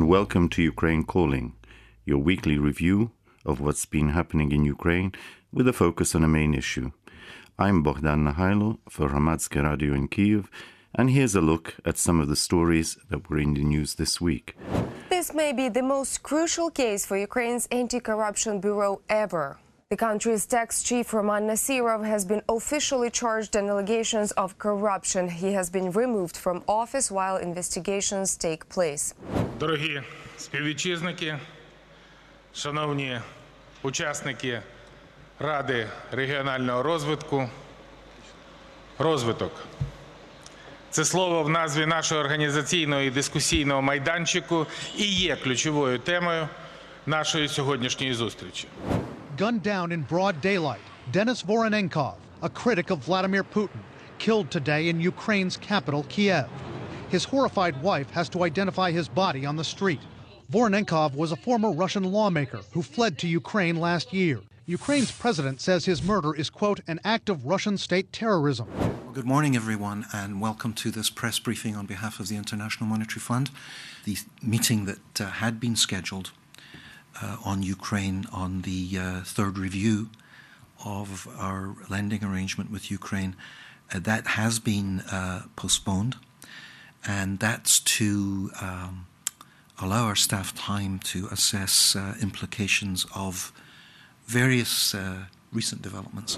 and welcome to Ukraine Calling, your weekly review of what's been happening in Ukraine with a focus on a main issue. I'm Bogdan Nahailo for Hromadske Radio in Kyiv, and here's a look at some of the stories that were in the news this week. This may be the most crucial case for Ukraine's anti-corruption bureau ever. The country's tax chief Roman Nasirov has been officially charged on allegations of corruption. He has been removed from office while investigations take place. Дорогі співвітчизники, шановні учасники Ради регіонального розвитку, розвиток. Це слово в назві нашого організаційного і дискусійного майданчику і є ключовою темою нашої сьогоднішньої зустрічі. Gunned down in broad daylight, Denis Voronenkov, a critic of Vladimir Putin, killed today in Ukraine's capital, Kiev. His horrified wife has to identify his body on the street. Voronenkov was a former Russian lawmaker who fled to Ukraine last year. Ukraine's president says his murder is, quote, an act of Russian state terrorism. Good morning, everyone, and welcome to this press briefing on behalf of the International Monetary Fund. The meeting that had been scheduled on Ukraine on the third review of our lending arrangement with Ukraine, that has been postponed, and that's to allow our staff time to assess implications of various recent developments.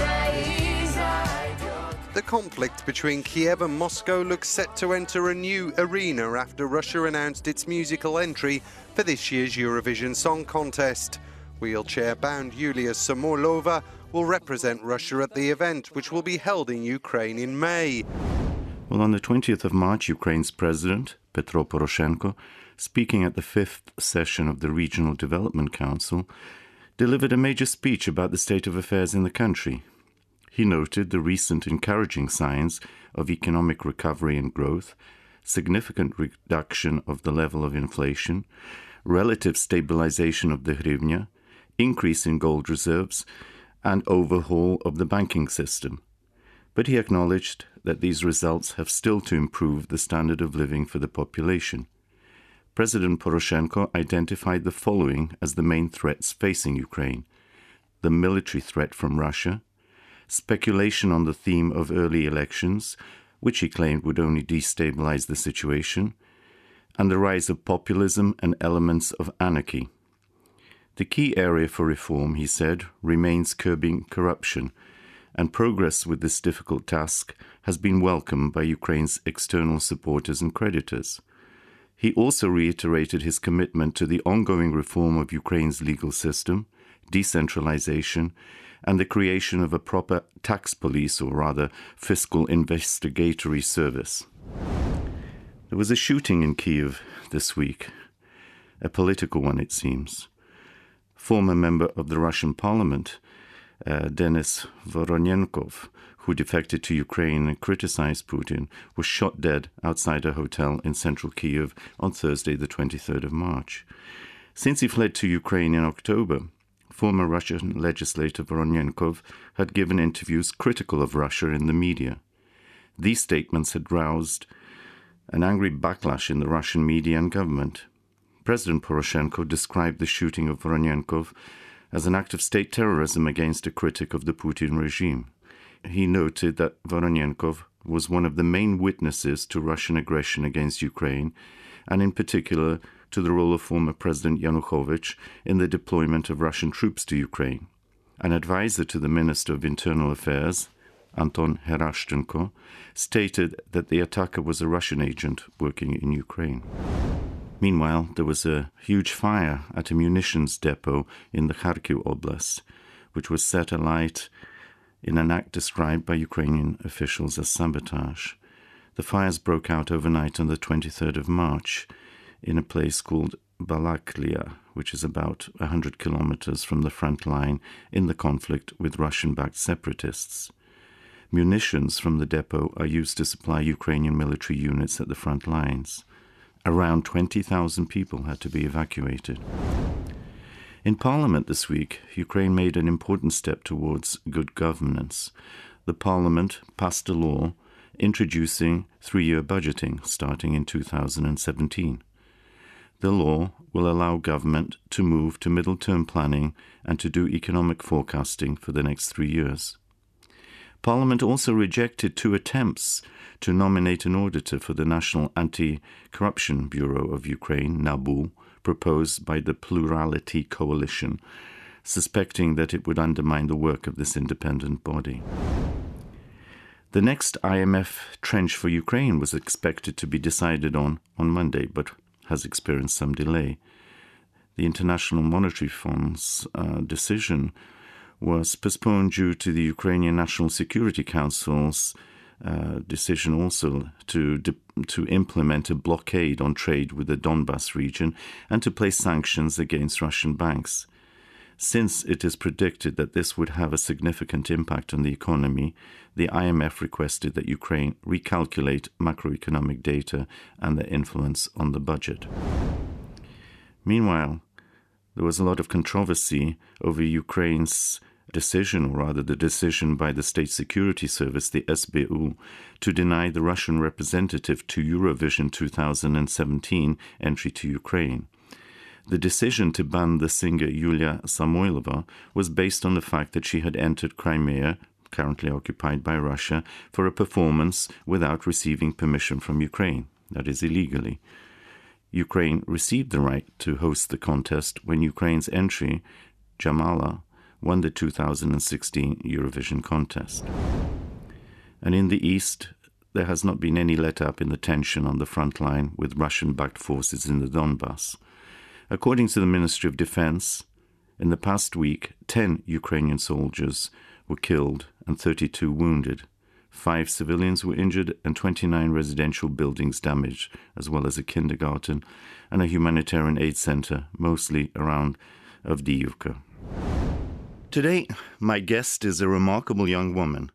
The conflict between Kiev and Moscow looks set to enter a new arena after Russia announced its musical entry for this year's Eurovision Song Contest. Wheelchair-bound Yulia Samorlova will represent Russia at the event, which will be held in Ukraine in May. Well, on the 20th of March, Ukraine's president, Petro Poroshenko, speaking at the fifth session of the Regional Development Council, delivered a major speech about the state of affairs in the country. He noted the recent encouraging signs of economic recovery and growth, significant reduction of the level of inflation, relative stabilization of the hryvnia, increase in gold reserves, and overhaul of the banking system. But he acknowledged that these results have still to improve the standard of living for the population. President Poroshenko identified the following as the main threats facing Ukraine: the military threat from Russia, speculation on the theme of early elections, which he claimed would only destabilize the situation, and the rise of populism and elements of anarchy. The key area for reform, he said, remains curbing corruption, and progress with this difficult task has been welcomed by Ukraine's external supporters and creditors. He also reiterated his commitment to the ongoing reform of Ukraine's legal system, decentralization, and the creation of a proper tax police, or rather fiscal investigatory service. There was a shooting in Kyiv this week, a political one it seems. Former member of the Russian parliament, Denis Voronenkov, who defected to Ukraine and criticized Putin, was shot dead outside a hotel in central Kyiv on Thursday, the 23rd of March. Since he fled to Ukraine in October, former Russian legislator Voronenkov had given interviews critical of Russia in the media. These statements had roused an angry backlash in the Russian media and government. President Poroshenko described the shooting of Voronenkov as an act of state terrorism against a critic of the Putin regime. He noted that Voronenkov was one of the main witnesses to Russian aggression against Ukraine, and in particular to the role of former President Yanukovych in the deployment of Russian troops to Ukraine. An advisor to the Minister of Internal Affairs, Anton Herashchenko, stated that the attacker was a Russian agent working in Ukraine. Meanwhile, there was a huge fire at a munitions depot in the Kharkiv Oblast, which was set alight in an act described by Ukrainian officials as sabotage. The fires broke out overnight on the 23rd of March in a place called Balaklia, which is about 100 kilometers from the front line in the conflict with Russian-backed separatists. Munitions from the depot are used to supply Ukrainian military units at the front lines. Around 20,000 people had to be evacuated. In Parliament this week, Ukraine made an important step towards good governance. The Parliament passed a law introducing three-year budgeting starting in 2017. The law will allow government to move to middle-term planning and to do economic forecasting for the next 3 years. Parliament also rejected 2 attempts to nominate an auditor for the National Anti-Corruption Bureau of Ukraine, NABU, proposed by the Plurality Coalition, suspecting that it would undermine the work of this independent body. The next IMF tranche for Ukraine was expected to be decided on Monday, but has experienced some delay. The International Monetary Fund's decision was postponed due to the Ukrainian National Security Council's decision also to implement a blockade on trade with the Donbas region and to place sanctions against Russian banks. Since it is predicted that this would have a significant impact on the economy, the IMF requested that Ukraine recalculate macroeconomic data and their influence on the budget. Meanwhile, there was a lot of controversy over Ukraine's decision, or rather the decision by the State Security Service, the SBU, to deny the Russian representative to Eurovision 2017 entry to Ukraine. The decision to ban the singer Yulia Samoylova was based on the fact that she had entered Crimea, currently occupied by Russia, for a performance without receiving permission from Ukraine, that is, illegally. Ukraine received the right to host the contest when Ukraine's entry, Jamala, won the 2016 Eurovision contest. And in the east, there has not been any let-up in the tension on the front line with Russian-backed forces in the Donbas. According to the Ministry of Defense, in the past week, 10 Ukrainian soldiers were killed and 32 wounded. 5 civilians were injured and 29 residential buildings damaged, as well as a kindergarten and a humanitarian aid center, mostly around Avdiivka. Today, my guest is a remarkable young woman.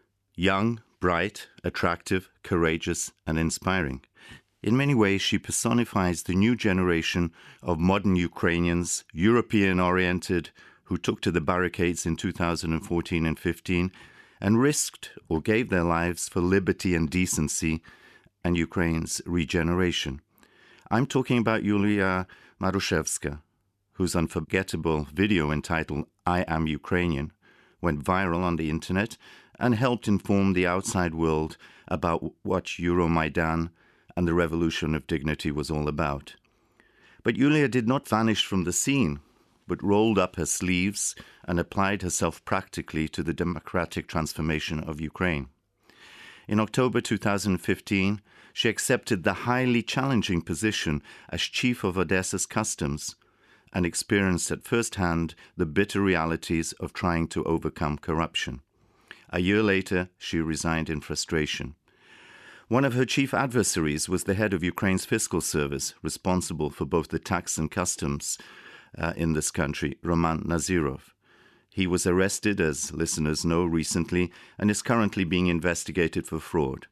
Young, bright, attractive, courageous, and inspiring. In many ways, she personifies the new generation of modern Ukrainians, European-oriented, who took to the barricades in 2014 and 15 and risked or gave their lives for liberty and decency and Ukraine's regeneration. I'm talking about Yulia Marushevska, whose unforgettable video entitled I Am Ukrainian went viral on the internet and helped inform the outside world about what Euromaidan and the Revolution of Dignity was all about. But Yulia did not vanish from the scene, but rolled up her sleeves and applied herself practically to the democratic transformation of Ukraine. In October 2015, she accepted the highly challenging position as chief of Odessa's customs and experienced at first hand the bitter realities of trying to overcome corruption. A year later, she resigned in frustration. One of her chief adversaries was the head of Ukraine's fiscal service, responsible for both the tax and customs in this country, Roman Nazirov. He was arrested, as listeners know, recently, and is currently being investigated for fraud.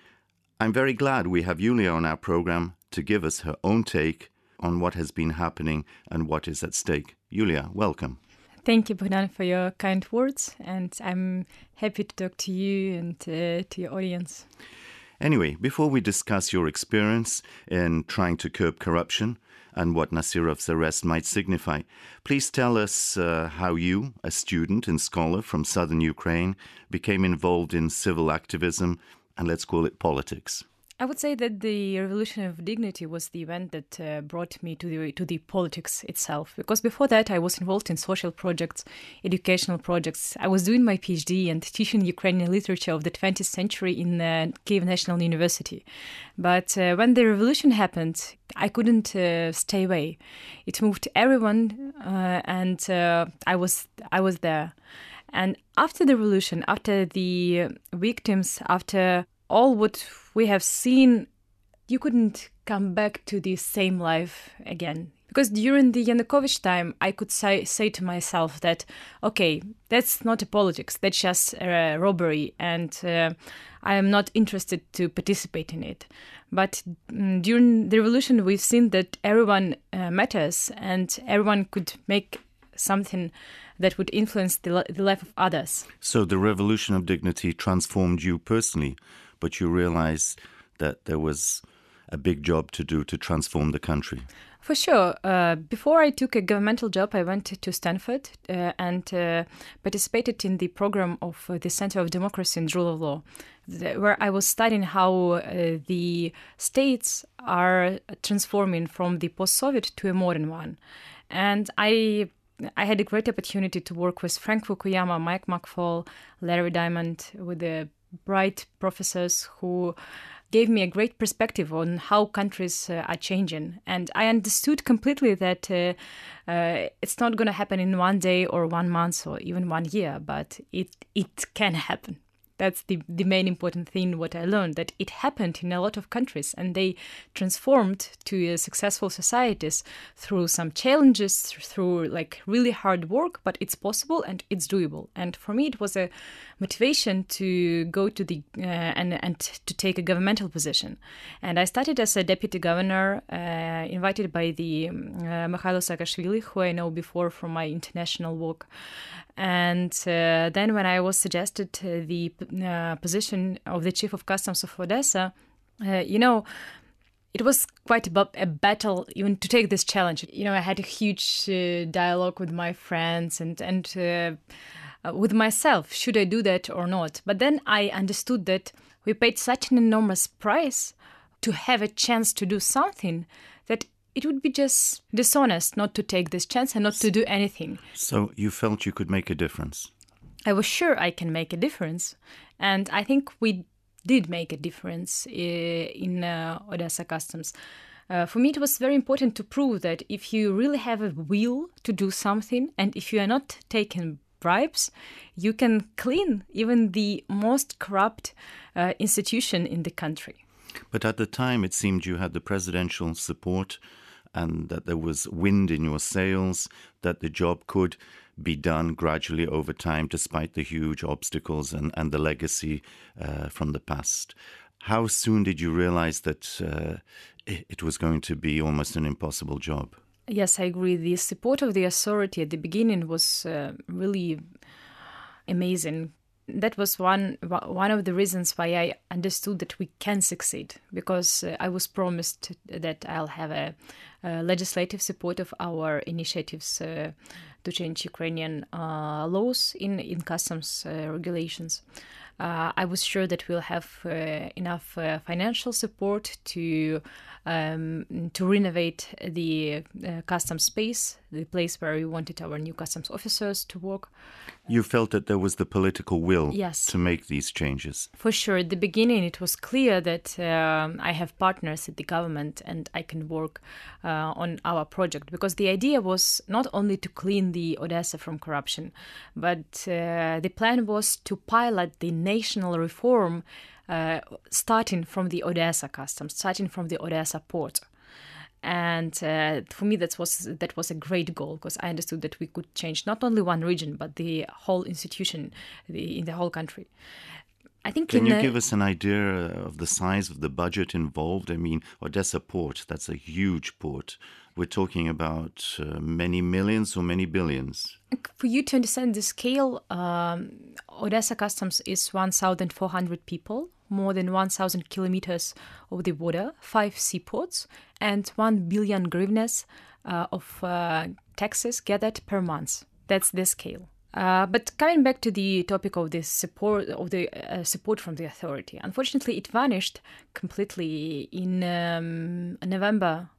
I'm very glad we have Yulia on our program to give us her own take on what has been happening and what is at stake. Yulia, welcome. Thank you, Bogdan, for your kind words, and I'm happy to talk to you and to your audience. Anyway, before we discuss your experience in trying to curb corruption and what Nazirov's arrest might signify, please tell us how you, a student and scholar from southern Ukraine, became involved in civil activism and let's call it politics. I would say that the Revolution of Dignity was the event that brought me to the politics itself. Because before that, I was involved in social projects, educational projects. I was doing my PhD and teaching Ukrainian literature of the 20th century in Kyiv National University. But when the revolution happened, I couldn't stay away. It moved everyone, and I was there. And after the revolution, after the victims, after all what we have seen, you couldn't come back to the same life again. Because during the Yanukovych time, I could say to myself that, okay, that's not a politics, that's just a robbery, and I am not interested to participate in it. But during the revolution, we've seen that everyone matters, and everyone could make something that would influence the life of others. So the Revolution of Dignity transformed you personally, but you realized that there was a big job to do to transform the country. For sure. Before I took a governmental job, I went to Stanford and participated in the program of the Center of Democracy and Rule of Law, where I was studying how the states are transforming from the post-Soviet to a modern one. And I had a great opportunity to work with Frank Fukuyama, Mike McFaul, Larry Diamond, with the bright professors who gave me a great perspective on how countries are changing. And I understood completely that it's not going to happen in one day or 1 month or even 1 year, but it can happen. That's the main important thing, what I learned, that it happened in a lot of countries and they transformed to successful societies through some challenges, through like really hard work, but it's possible and it's doable. And for me, it was a motivation to go to the and to take a governmental position. And I started as a deputy governor, invited by the Mikhailo Saakashvili, who I know before from my international work. And then when I was suggested the position of the chief of customs of Odessa, it was quite a battle even to take this challenge. I had a huge dialogue with my friends and with myself, should I do that or not? But then I understood that we paid such an enormous price to have a chance to do something that it would be just dishonest not to take this chance and not to do anything. So you felt you could make a difference? I was sure I can make a difference. And I think we did make a difference in Odessa Customs. For me, it was very important to prove that if you really have a will to do something and if you are not taking bribes, you can clean even the most corrupt institution in the country. But at the time, it seemed you had the presidential support and that there was wind in your sails, that the job could be done gradually over time, despite the huge obstacles and the legacy from the past. How soon did you realize that it was going to be almost an impossible job? Yes, I agree. The support of the authority at the beginning was really amazing. That was one of the reasons why I understood that we can succeed, because I was promised that I'll have a legislative support of our initiatives to change Ukrainian laws in customs regulations. I was sure that we'll have enough financial support to renovate the customs space, the place where we wanted our new customs officers to work. You felt that there was the political will Yes. to make these changes? For sure. At the beginning, it was clear that I have partners at the government and I can work on our project, because the idea was not only to clean the Odessa from corruption, but the plan was to pilot the national reform starting from the Odessa customs, starting from the Odessa port. And for me, that was a great goal, because I understood that we could change not only one region, but the whole institution in the whole country. I think. Can you give us an idea of the size of the budget involved? I mean, Odessa port, that's a huge port. We're talking about many millions or many billions? For you to understand the scale, Odessa Customs is 1,400 people, more than 1,000 kilometers of the border, 5 seaports, and 1 billion hryvnias of taxes gathered per month. That's the scale. But coming back to the topic of the support from the authority, unfortunately, it vanished completely in November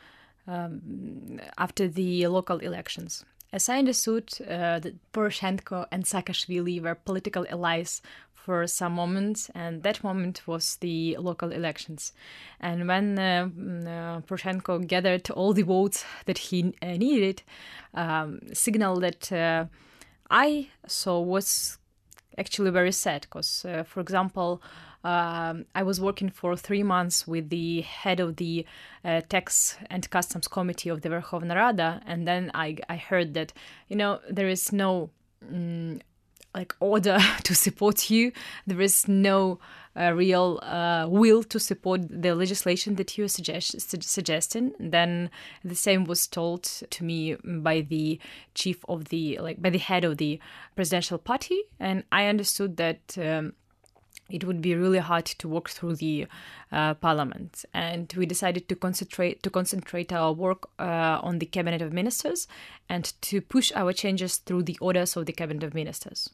after the local elections. As I understood, Poroshenko and Saakashvili were political allies for some moments, and that moment was the local elections. And when Poroshenko gathered all the votes that he needed, signal that I saw was actually very sad, because, for example, I was working for 3 months with the head of the Tax and Customs Committee of the Verkhovna Rada, and then I heard that, there is no order to support you. There is no real will to support the legislation that you are suggesting. Then the same was told to me by the chief of by the head of the presidential party, and I understood that it would be really hard to work through the parliament. And we decided to concentrate our work on the cabinet of ministers and to push our changes through the orders of the cabinet of ministers.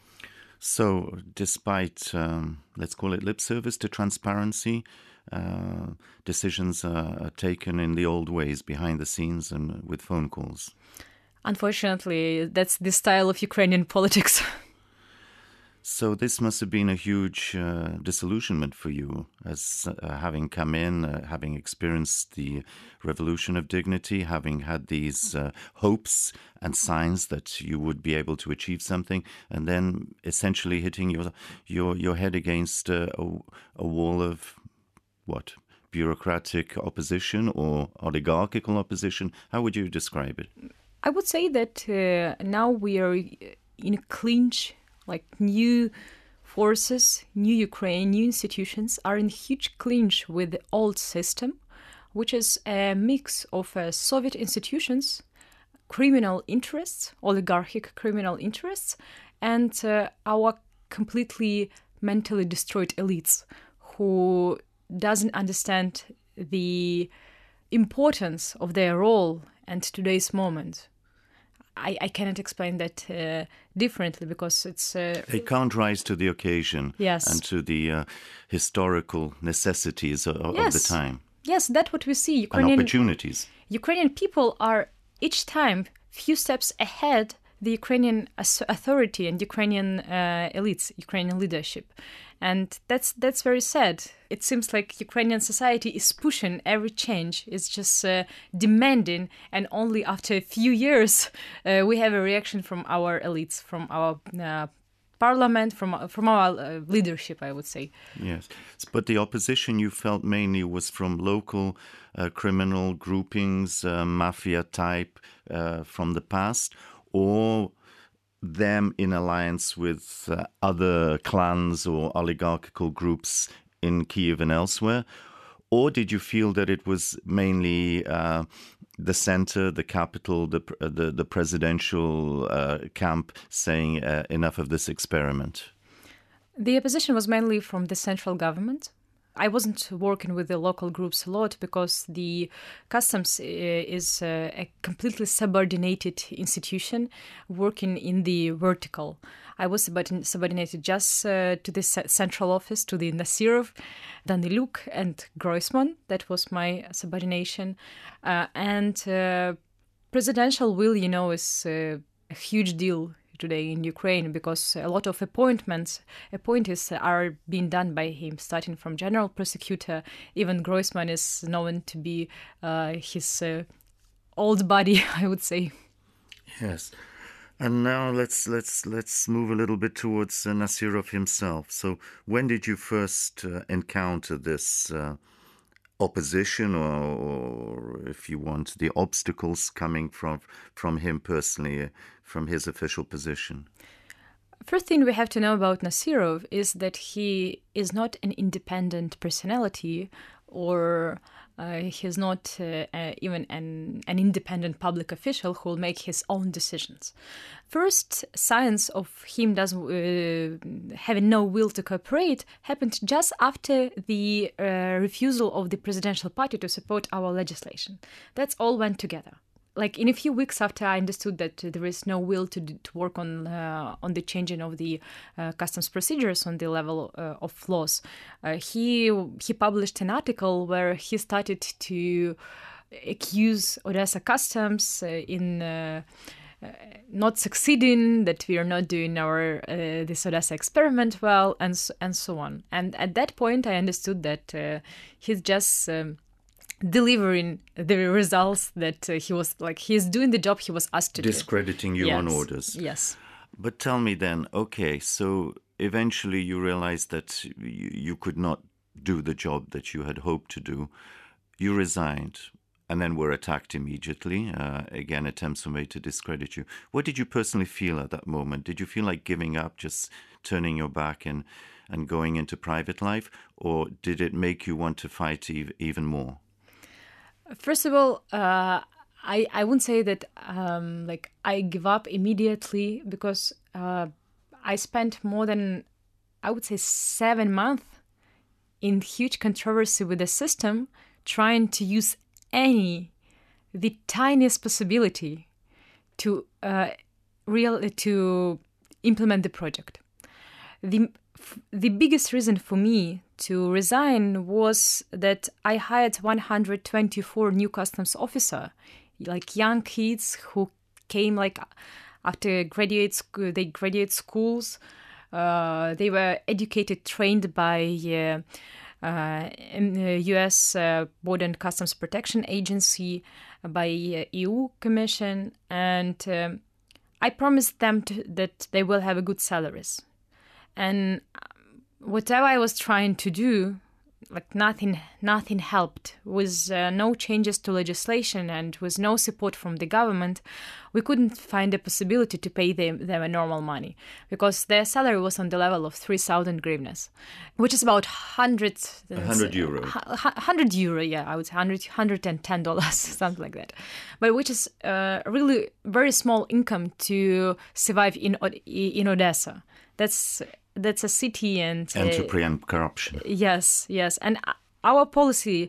So, despite, let's call it lip service to transparency, decisions are taken in the old ways, behind the scenes and with phone calls. Unfortunately, that's the style of Ukrainian politics. So this must have been a huge disillusionment for you, as having come in, having experienced the revolution of dignity, having had these hopes and signs that you would be able to achieve something, and then essentially hitting your head against a wall of what? Bureaucratic opposition or oligarchical opposition? How would you describe it? I would say that now we are in a clinch. Like new forces, new Ukraine, new institutions are in huge clinch with the old system, which is a mix of Soviet institutions, criminal interests, oligarchic criminal interests, and our completely mentally destroyed elites who doesn't understand the importance of their role and today's moment. I cannot explain that differently because it's... They can't rise to the occasion. Yes. And to the historical necessities of the time. Yes, that's what we see. And opportunities. Ukrainian people are each time few steps ahead the Ukrainian authority and Ukrainian elites, Ukrainian leadership. And that's very sad. It seems like Ukrainian society is pushing every change. It's just demanding, and only after a few years we have a reaction from our elites, from our parliament, from our leadership, I would say. Yes, but the opposition you felt mainly was from local criminal groupings, mafia type from the past, or them in alliance with other clans or oligarchical groups in Kyiv and elsewhere? Or did you feel that it was mainly the center, the capital, the presidential camp saying enough of this experiment? The opposition was mainly from the central government. I wasn't working with the local groups a lot because the customs is a completely subordinated institution working in the vertical. I was subordinated just to the central office, to the Nasirov, Daniluk and Groisman. That was my subordination. And presidential will, is a huge deal today in Ukraine because a lot of appointees are being done by him, starting from general prosecutor. Even Groisman is known to be his old buddy, I would say. Yes. And now let's move a little bit towards Nasirov himself. So when did you first encounter this opposition, or if you want, the obstacles coming from him personally, from his official position? First thing we have to know about Nasirov is that he is not an independent personality, or he's not even an independent public official who will make his own decisions. First signs of him having no will to cooperate happened just after the refusal of the presidential party to support our legislation. That's all went together. Like in a few weeks after I understood that there is no will to work on the changing of the customs procedures on the level of laws, he published an article where he started to accuse Odessa Customs in not succeeding, that we are not doing our this Odessa experiment well, and so on. And at that point, I understood that he's just delivering the results that he's doing the job he was asked to do. Discrediting you on orders. Yes. But tell me then, okay, so eventually you realized that you could not do the job that you had hoped to do. You resigned and then were attacked immediately. Again, attempts were made to discredit you. What did you personally feel at that moment? Did you feel like giving up, just turning your back and going into private life? Or did it make you want to fight even more? First of all, I wouldn't say that I give up immediately, because I spent more than I would say, 7 months in huge controversy with the system, trying to use the tiniest possibility to implement the project. The biggest reason for me to resign was that I hired 124 new customs officers, like young kids who came like after graduate schools. They were educated, trained by U.S. Border and Customs Protection Agency, by EU Commission, and I promised them that they will have a good salaries. And whatever I was trying to do, like nothing helped. With no changes to legislation and with no support from the government, we couldn't find a possibility to pay them a normal money, because their salary was on the level of 3,000 hryvnias, which is about 100 euro. 100 euro, yeah, I would say $110, something like that. But which is really very small income to survive in Odessa. That's a city and to preempt corruption. Yes, and our policy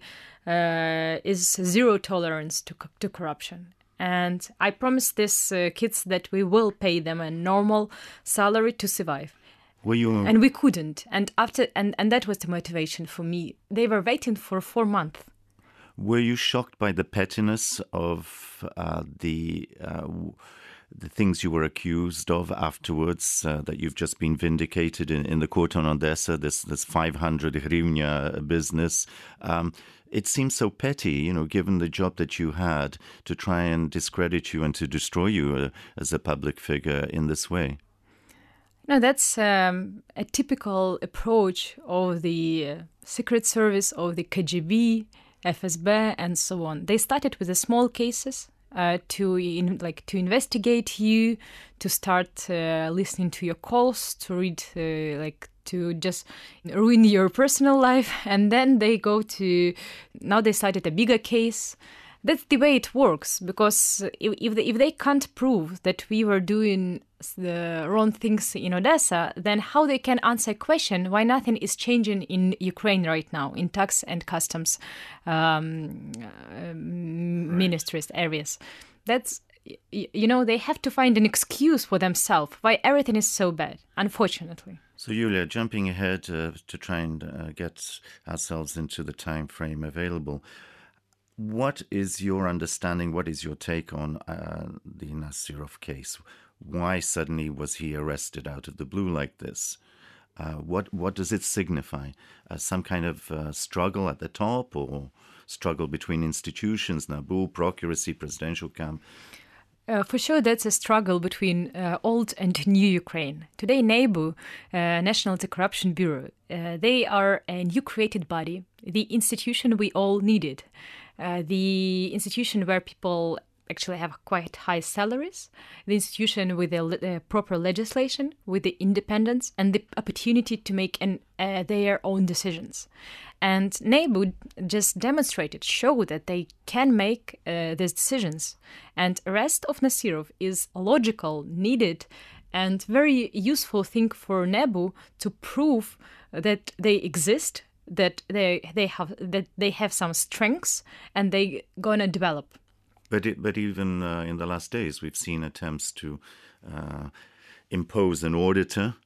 is zero tolerance to corruption. And I promised these kids that we will pay them a normal salary to survive. And we couldn't. And that was the motivation for me. They were waiting for 4 months. Were you shocked by the pettiness of the things you were accused of afterwards, that you've just been vindicated in the court on Odessa, this 500 hryvnia business? It seems so petty, given the job that you had, to try and discredit you and to destroy you as a public figure in this way. No, that's a typical approach of the Secret Service, of the KGB, FSB, and so on. They started with the small cases. To investigate you, to start listening to your calls, to read, to just ruin your personal life, and then now they started a bigger case. That's the way it works, because if they can't prove that we were doing the wrong things in Odessa, then how they can answer a question why nothing is changing in Ukraine right now in tax and customs ministries areas? That's, they have to find an excuse for themselves why everything is so bad, unfortunately. So, Yulia, jumping ahead to try and get ourselves into the time frame available, what is your understanding, what is your take on the Nasirov case? Why suddenly was he arrested out of the blue like this? What does it signify? Some kind of struggle at the top, or struggle between institutions, NABU, procuracy, presidential camp? For sure, that's a struggle between old and new Ukraine. Today, NABU, National Anti-Corruption Bureau, they are a new created body, the institution we all needed. The institution where people actually have quite high salaries, the institution with the proper legislation, with the independence and the opportunity to make their own decisions. And NABU just showed that they can make these decisions. And arrest of Nasirov is a logical, needed, and very useful thing for NABU to prove that they exist, that they have some strengths, and they gonna develop. But even in the last days, we've seen attempts to impose an auditor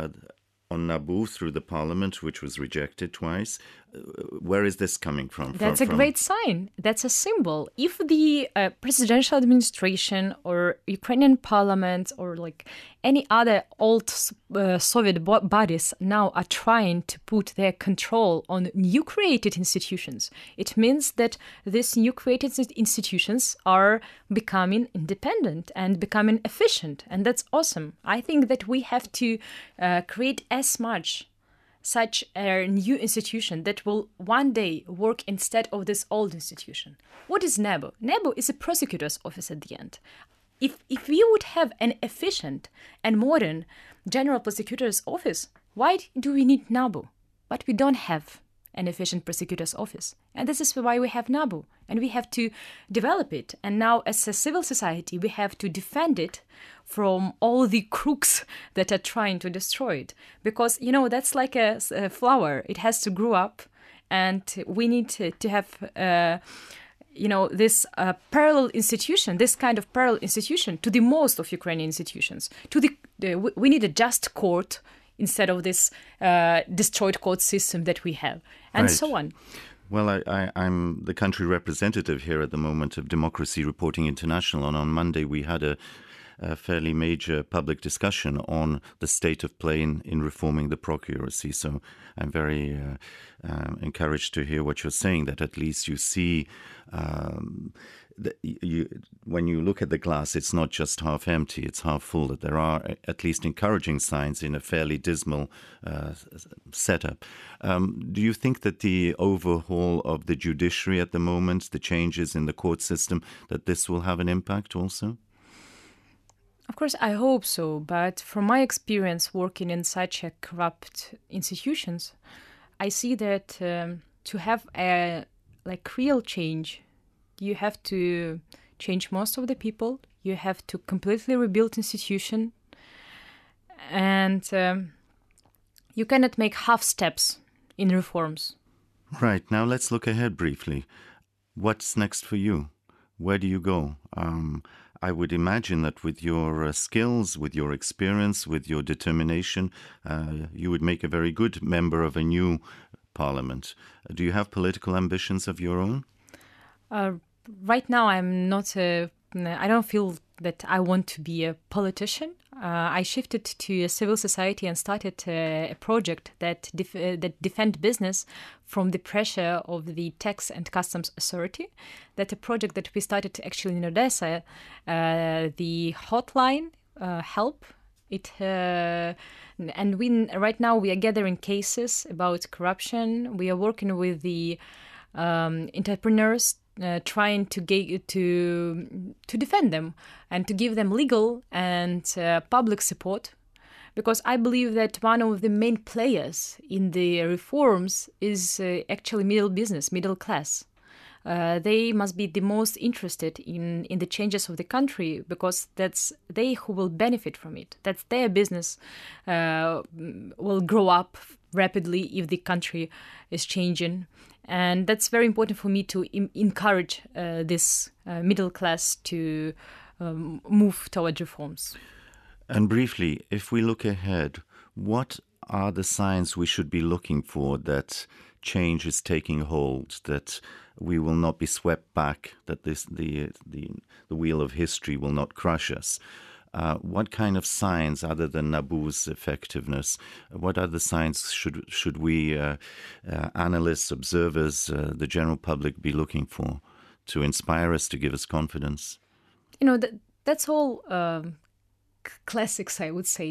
on NABU through the parliament, which was rejected twice. Where is this coming from? That's a great sign. That's a symbol. If the presidential administration or Ukrainian parliament or any other old Soviet bodies now are trying to put their control on new created institutions, it means that these new created institutions are becoming independent and becoming efficient. And that's awesome. I think that we have to create as much such a new institution that will one day work instead of this old institution. What is NABU? NABU is a prosecutor's office at the end. If we would have an efficient and modern general prosecutor's office, why do we need NABU? But we don't have. an efficient prosecutor's office. And this is why we have NABU, and we have to develop it. And now, as a civil society, we have to defend it from all the crooks that are trying to destroy it. Because, that's like a flower. It has to grow up, and we need to have this parallel institution, this kind of parallel institution to the most of Ukrainian institutions. We need a just court instead of this destroyed court system that we have, and so on. Well, I'm the country representative here at the moment of Democracy Reporting International, and on Monday we had a fairly major public discussion on the state of play in reforming the procuracy. So I'm very encouraged to hear what you're saying, that at least you see when you look at the glass, it's not just half empty, it's half full, that there are at least encouraging signs in a fairly dismal setup. Do you think that the overhaul of the judiciary at the moment, the changes in the court system, that this will have an impact also? Of course, I hope so, but from my experience working in such a corrupt institutions, I see that to have a real change, you have to change most of the people. You have to completely rebuild institution, and you cannot make half steps in reforms. Right. Now let's look ahead briefly. What's next for you? Where do you go? I would imagine that with your skills, with your experience, with your determination, you would make a very good member of a new parliament. Do you have political ambitions of your own? Right now, I'm not. I don't feel that I want to be a politician. I shifted to a civil society and started a project that defend business from the pressure of the Tax and Customs Authority. That's a project that we started actually in Odessa. The hotline help it, and right now we are gathering cases about corruption. We are working with the entrepreneurs. Trying to defend them and to give them legal and public support, because I believe that one of the main players in the reforms is actually middle class. They must be the most interested in the changes of the country, because that's they who will benefit from it. That's their business will grow up rapidly if the country is changing. And that's very important for me to encourage this middle class to move toward reforms. And briefly, if we look ahead, what are the signs we should be looking for that change is taking hold, that we will not be swept back, that the wheel of history will not crush us? What kind of signs, other than NABU's effectiveness, what other signs should we, analysts, observers, the general public be looking for to inspire us, to give us confidence? That's all classics, I would say.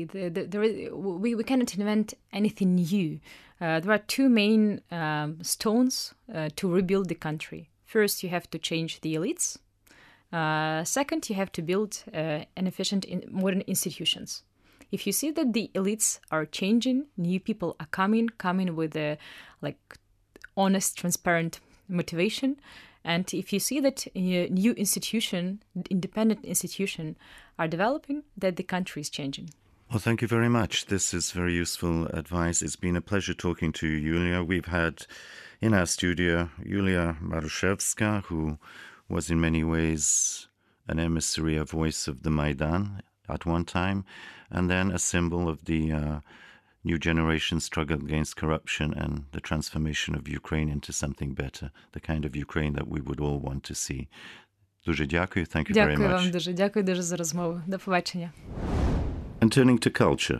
We cannot invent anything new. There are two main stones to rebuild the country. First, you have to change the elites. Second, you have to build an efficient modern institutions. If you see that the elites are changing, new people are coming with a honest, transparent motivation, and if you see that new independent institution are developing, that the country is changing. Well, thank you very much. This is very useful advice. It's been a pleasure talking to you, Yulia. We've had in our studio Yulia Marushevska, who was in many ways an emissary, a voice of the Maidan at one time, and then a symbol of the new generation struggle against corruption and the transformation of Ukraine into something better, the kind of Ukraine that we would all want to see. Дуже дякую. Thank you very much. Дякую вам дуже. Дякую дуже за розмову. До побачення. And turning to culture,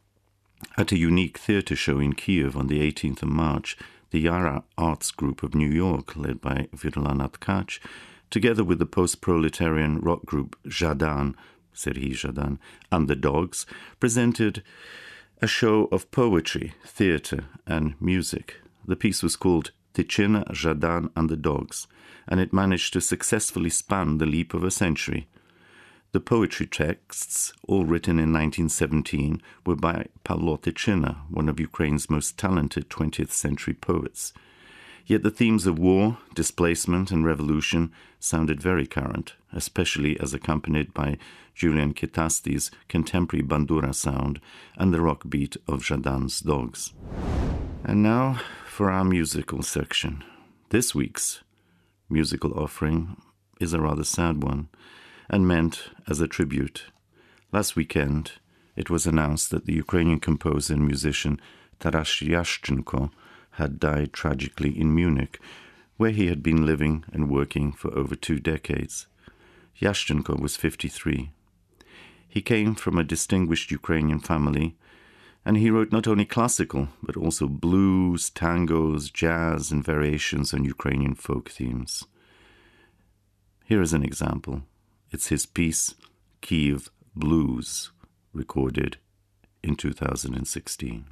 at a unique theatre show in Kyiv on the 18th of March, the Yara Arts Group of New York, led by Virulana Tkach, together with the post-proletarian rock group Zhadan, Serhiy Zhadan, and the Dogs, presented a show of poetry, theatre, and music. The piece was called Tychina, Zhadan, and the Dogs, and it managed to successfully span the leap of a century. The poetry texts, all written in 1917, were by Pavlo Tychyna, one of Ukraine's most talented 20th century poets. Yet the themes of war, displacement, and revolution sounded very current, especially as accompanied by Julian Kitasti's contemporary bandura sound and the rock beat of Zhadan's Dogs. And now for our musical section. This week's musical offering is a rather sad one, and meant as a tribute. Last weekend, it was announced that the Ukrainian composer and musician Taras Yashchenko had died tragically in Munich, where he had been living and working for over 2 decades. Yashchenko was 53. He came from a distinguished Ukrainian family, and he wrote not only classical, but also blues, tangos, jazz, and variations on Ukrainian folk themes. Here is an example. It's his piece, Kyiv Blues, recorded in 2016.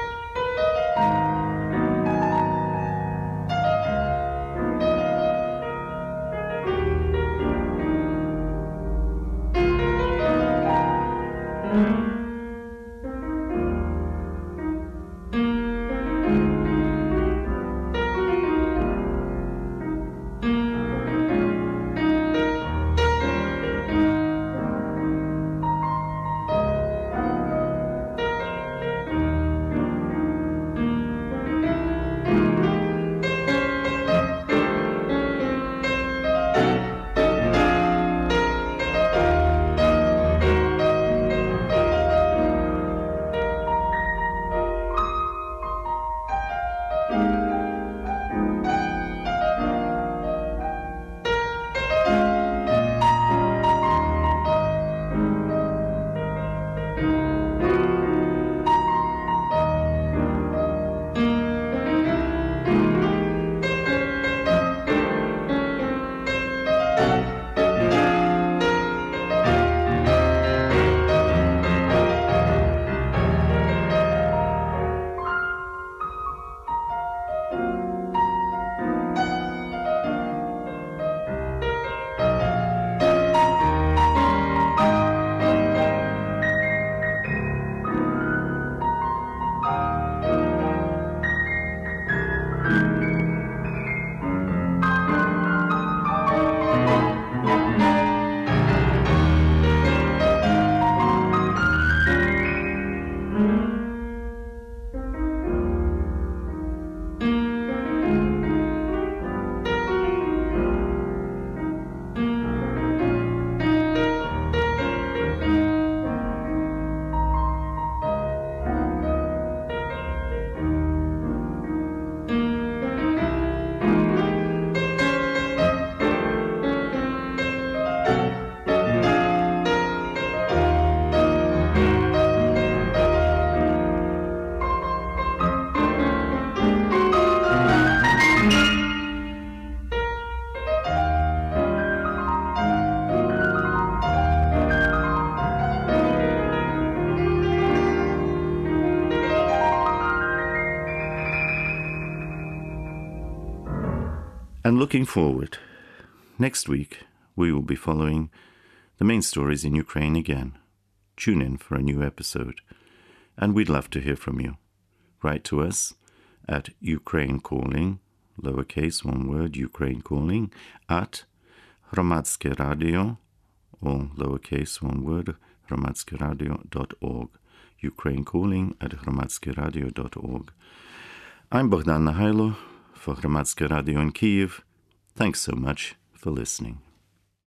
And looking forward, next week we will be following the main stories in Ukraine again. Tune in for a new episode, and we'd love to hear from you. Write to us at Ukraine Calling, lowercase, one word, Ukraine Calling, at Hromadske Radio, or lowercase, one word, hromadskeradio.org. Ukraine Calling at hromadskeradio.org. I'm Bogdan Nahailo for Hromadske Radio in Kyiv. Thanks so much for listening.